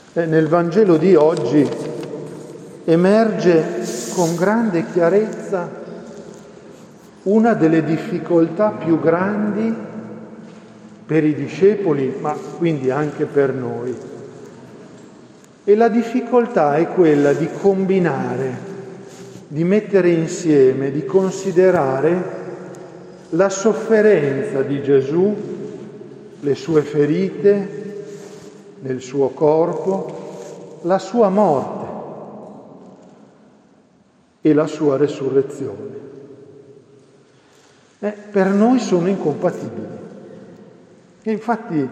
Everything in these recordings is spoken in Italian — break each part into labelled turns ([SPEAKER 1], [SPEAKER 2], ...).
[SPEAKER 1] Nel Vangelo di oggi emerge con grande chiarezza una delle difficoltà più grandi per i discepoli, ma quindi anche per noi. E la difficoltà è quella di combinare, di mettere insieme, di considerare la sofferenza di Gesù, le sue ferite nel suo corpo, la sua morte e la sua resurrezione. Per noi sono incompatibili. E infatti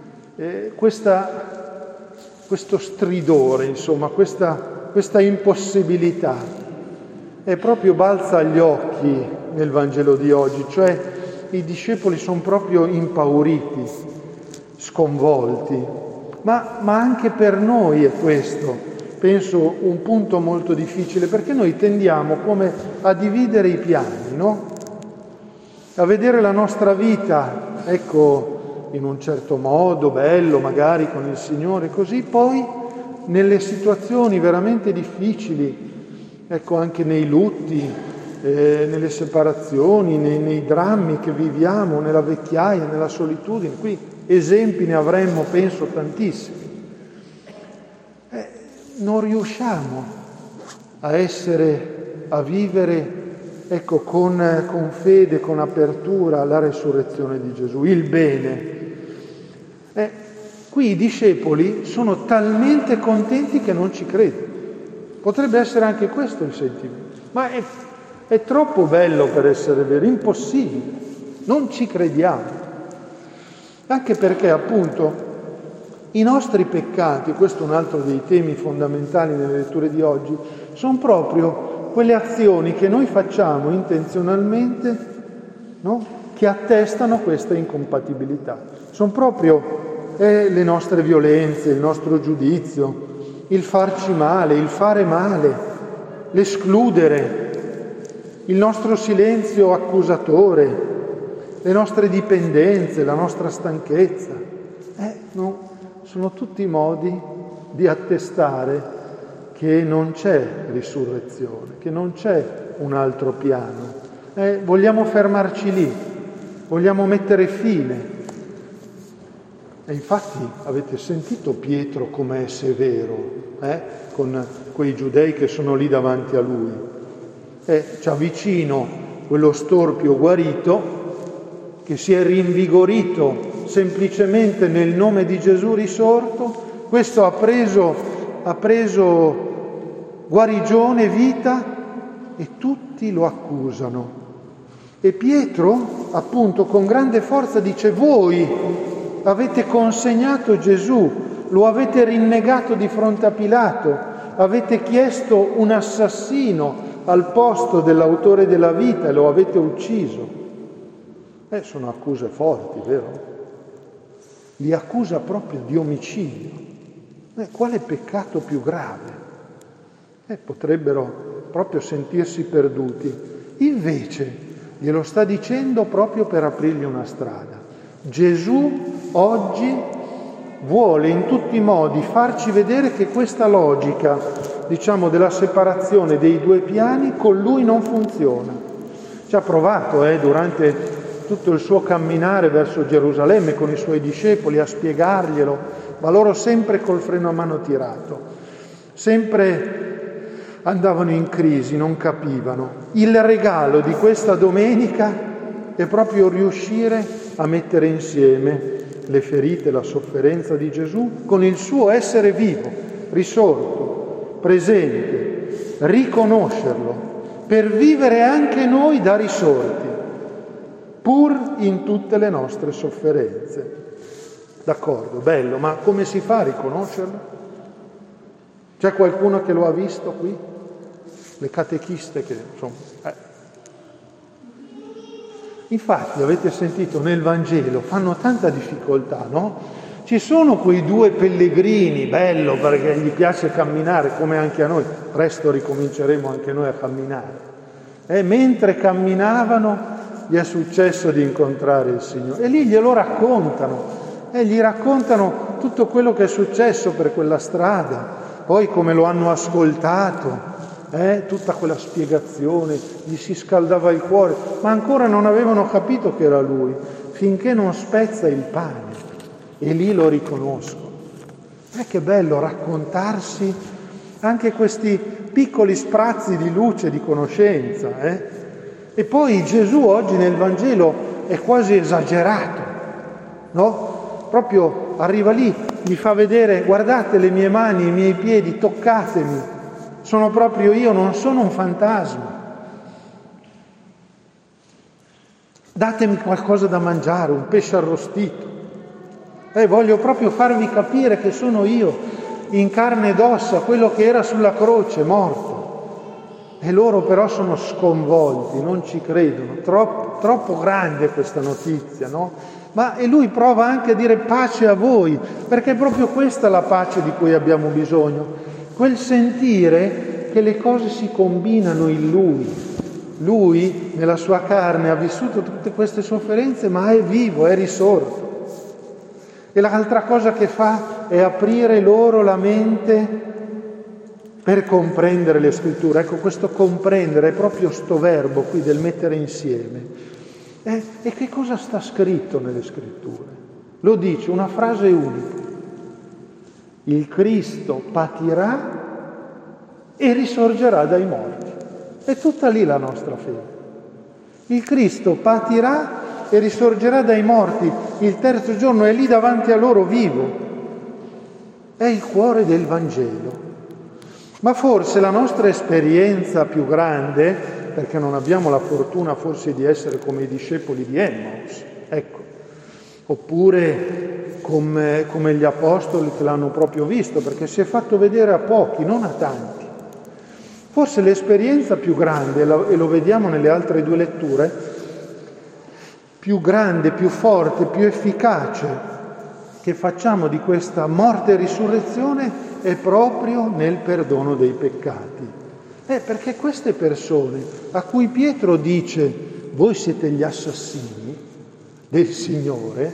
[SPEAKER 1] questo stridore, insomma, questa impossibilità è proprio balza agli occhi nel Vangelo di oggi, cioè i discepoli sono proprio impauriti, sconvolti, ma anche per noi è questo, penso, un punto molto difficile, perché noi tendiamo come a dividere i piani, no? A vedere la nostra vita, ecco, in un certo modo, bello, magari con il Signore, così poi nelle situazioni veramente difficili, ecco, anche nei lutti, nelle separazioni, nei drammi che viviamo, nella vecchiaia, nella solitudine, qui esempi ne avremmo, penso, tantissimi. Non riusciamo a vivere, ecco, con fede, con apertura la resurrezione di Gesù, il bene. Qui i discepoli sono talmente contenti che non ci credono. Potrebbe essere anche questo il sentimento, ma è troppo bello per essere vero, impossibile, non ci crediamo. Anche perché, appunto, i nostri peccati, questo è un altro dei temi fondamentali nelle letture di oggi, sono proprio quelle azioni che noi facciamo intenzionalmente, no? Che attestano questa incompatibilità. Sono proprio le nostre violenze, il nostro giudizio, il farci male, il fare male, l'escludere, il nostro silenzio accusatore, le nostre dipendenze, la nostra stanchezza. No, sono tutti modi di attestare che non c'è risurrezione, che non c'è un altro piano. Vogliamo fermarci lì, vogliamo mettere fine. E infatti avete sentito Pietro com'è severo, con quei giudei che sono lì davanti a lui. C'ha vicino quello storpio guarito che si è rinvigorito semplicemente nel nome di Gesù risorto. Questo ha preso guarigione, vita, e tutti lo accusano. E Pietro, appunto, con grande forza dice: voi avete consegnato Gesù, lo avete rinnegato di fronte a Pilato, avete chiesto un assassino al posto dell'autore della vita e lo avete ucciso. Sono accuse forti, vero? Li accusa proprio di omicidio. Quale peccato più grave? Potrebbero proprio sentirsi perduti. Invece glielo sta dicendo proprio per aprirgli una strada. Gesù oggi vuole in tutti i modi farci vedere che questa logica, diciamo, della separazione dei due piani con lui non funziona. Ci ha provato durante tutto il suo camminare verso Gerusalemme con i suoi discepoli a spiegarglielo, ma loro sempre col freno a mano tirato, sempre andavano in crisi, non capivano. Il regalo di questa domenica è proprio riuscire a mettere insieme le ferite, la sofferenza di Gesù con il suo essere vivo, risorto, presente, riconoscerlo, per vivere anche noi da risorti, pur in tutte le nostre sofferenze. D'accordo, bello, ma come si fa a riconoscerlo? C'è qualcuno che lo ha visto qui? Le catechiste che insomma... Infatti, avete sentito nel Vangelo, fanno tanta difficoltà, no? Ci sono quei due pellegrini, bello perché gli piace camminare come anche a noi, presto ricominceremo anche noi a camminare. Mentre camminavano gli è successo di incontrare il Signore e lì glielo raccontano, gli raccontano tutto quello che è successo per quella strada, poi come lo hanno ascoltato, tutta quella spiegazione, gli si scaldava il cuore, ma ancora non avevano capito che era lui, finché non spezza il pane, e lì lo riconoscono. Che bello raccontarsi anche questi piccoli sprazzi di luce, di conoscenza. E poi Gesù oggi nel Vangelo è quasi esagerato, no? Proprio arriva lì, mi fa vedere, guardate le mie mani, i miei piedi, toccatemi, sono proprio io, non sono un fantasma. Datemi qualcosa da mangiare, un pesce arrostito. Voglio proprio farvi capire che sono io, in carne ed ossa, quello che era sulla croce, morto. E loro però sono sconvolti, non ci credono. Troppo grande questa notizia, no? E lui prova anche a dire pace a voi, perché è proprio questa la pace di cui abbiamo bisogno. Quel sentire che le cose si combinano in lui. Lui, nella sua carne, ha vissuto tutte queste sofferenze, ma è vivo, è risorto. E l'altra cosa che fa è aprire loro la mente per comprendere le scritture. Ecco, questo comprendere è proprio sto verbo qui del mettere insieme. E che cosa sta scritto nelle scritture? Lo dice una frase unica. Il Cristo patirà e risorgerà dai morti. È tutta lì la nostra fede. Il Cristo patirà e risorgerà dai morti il terzo giorno, è lì davanti a loro vivo. È il cuore del Vangelo. Ma forse la nostra esperienza più grande, perché non abbiamo la fortuna forse di essere come i discepoli di Emmaus, ecco, oppure come gli apostoli che l'hanno proprio visto, perché si è fatto vedere a pochi, non a tanti. Forse l'esperienza più grande, e lo vediamo nelle altre due letture, più grande, più forte, più efficace che facciamo di questa morte e risurrezione è proprio nel perdono dei peccati. Perché queste persone a cui Pietro dice voi siete gli assassini del Signore,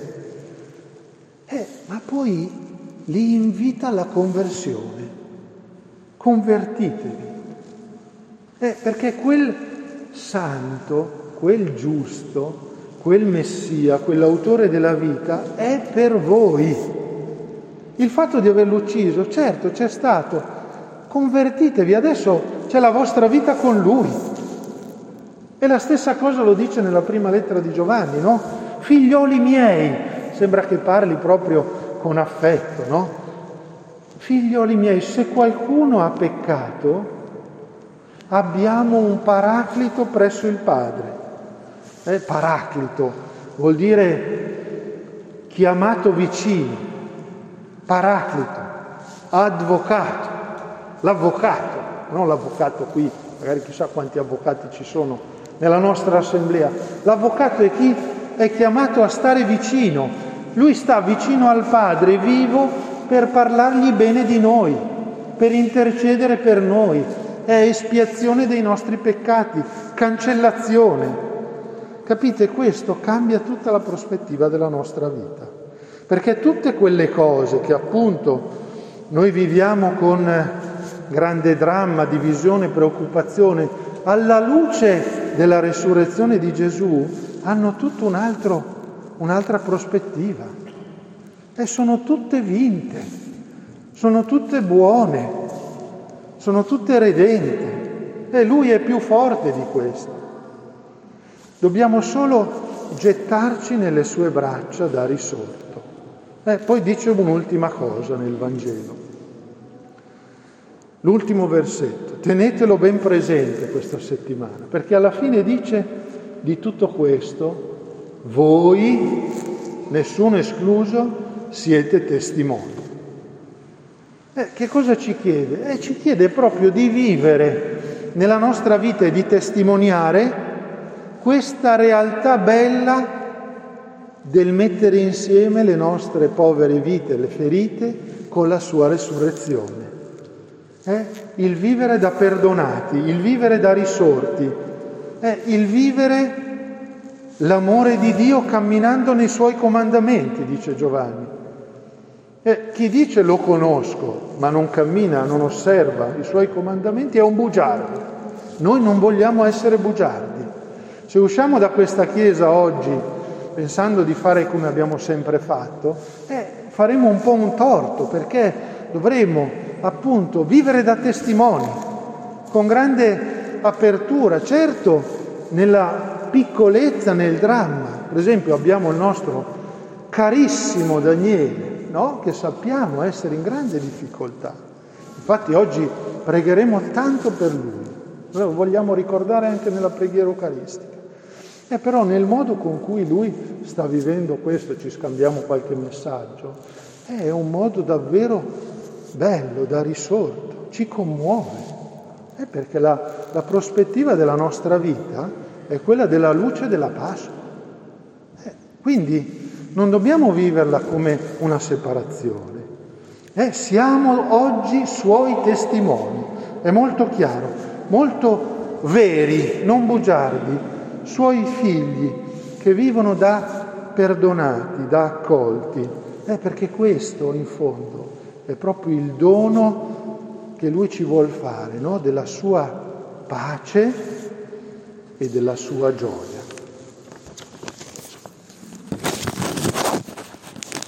[SPEAKER 1] ma poi li invita alla conversione. Convertitevi. Perché quel santo, quel giusto, quel Messia, quell'autore della vita è per voi. Il fatto di averlo ucciso, certo, c'è stato. Convertitevi, adesso c'è la vostra vita con lui. E la stessa cosa lo dice nella prima lettera di Giovanni, no? Figlioli miei, sembra che parli proprio con affetto, no? Figlioli miei, se qualcuno ha peccato, abbiamo un paraclito presso il Padre. Paraclito vuol dire chiamato vicino, paraclito, avvocato, l'avvocato, non l'avvocato qui, magari chissà quanti avvocati ci sono nella nostra assemblea. L'avvocato è chi è chiamato a stare vicino, lui sta vicino al Padre vivo per parlargli bene di noi, per intercedere per noi, è espiazione dei nostri peccati, cancellazione. Capite? Questo cambia tutta la prospettiva della nostra vita, perché tutte quelle cose che appunto noi viviamo con grande dramma, divisione, preoccupazione, alla luce della resurrezione di Gesù hanno tutto un'altra prospettiva e sono tutte vinte, sono tutte buone, sono tutte redente e Lui è più forte di questo. Dobbiamo solo gettarci nelle sue braccia da risorto. Poi dice un'ultima cosa nel Vangelo. L'ultimo versetto, tenetelo ben presente questa settimana, perché alla fine dice di tutto questo, voi, nessuno escluso, siete testimoni. Che cosa ci chiede? Ci chiede proprio di vivere nella nostra vita e di testimoniare questa realtà bella del mettere insieme le nostre povere vite, le ferite, con la sua resurrezione. Il vivere da perdonati, il vivere da risorti, il vivere l'amore di Dio camminando nei suoi comandamenti, dice Giovanni. Chi dice lo conosco, ma non cammina, non osserva i suoi comandamenti, è un bugiardo. Noi non vogliamo essere bugiardi. Se usciamo da questa Chiesa oggi pensando di fare come abbiamo sempre fatto, faremo un po' un torto, perché dovremo appunto vivere da testimoni, con grande apertura, certo nella piccolezza, nel dramma. Per esempio abbiamo il nostro carissimo Daniele, no? Che sappiamo essere in grande difficoltà. Infatti oggi pregheremo tanto per lui, noi lo vogliamo ricordare anche nella preghiera eucaristica. Però nel modo con cui lui sta vivendo questo, ci scambiamo qualche messaggio, è un modo davvero bello, da risorto, ci commuove. Perché la prospettiva della nostra vita è quella della luce della Pasqua. Quindi non dobbiamo viverla come una separazione. Siamo oggi suoi testimoni, è molto chiaro, molto veri, non bugiardi, suoi figli che vivono da perdonati, da accolti, perché questo in fondo è proprio il dono che lui ci vuol fare, no? Della sua pace e della sua gioia.